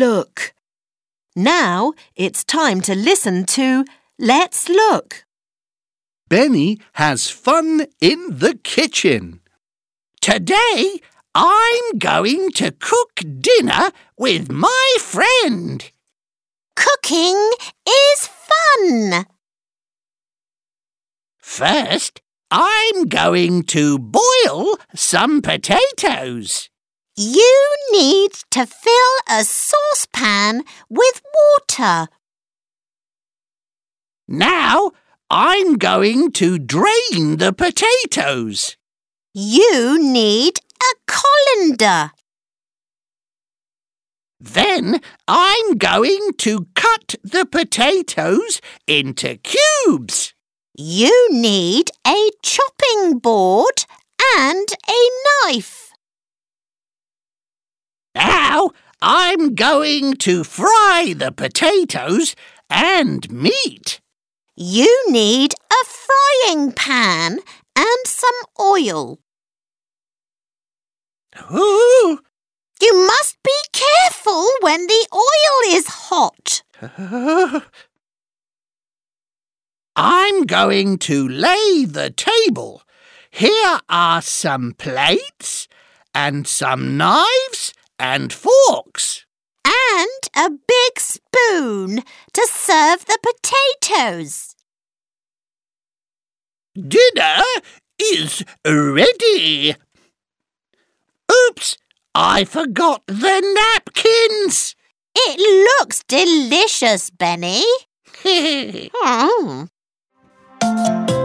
look. Now it's time to listen to Let's Look. Benny has fun in the kitchen. Today, I'm going to cook dinner with my friend. Cooking is fun. First, I'm going to boil some potatoes. You need to fill a saucepan with water. Now, I'm going to drain the potatoes. You need a colander. Then I'm going to cut the potatoes into cubes. You need a chopping board and a knife. Now I'm going to fry the potatoes and meat. You need a frying pan and some oil. Ooh! You must be careful when the oil is hot. I'm going to lay the table. Here are some plates and some knives and forks. And a big spoon to serve the potatoes. Dinner is ready. Oops, I forgot the napkins. It looks delicious, Benny. Oh.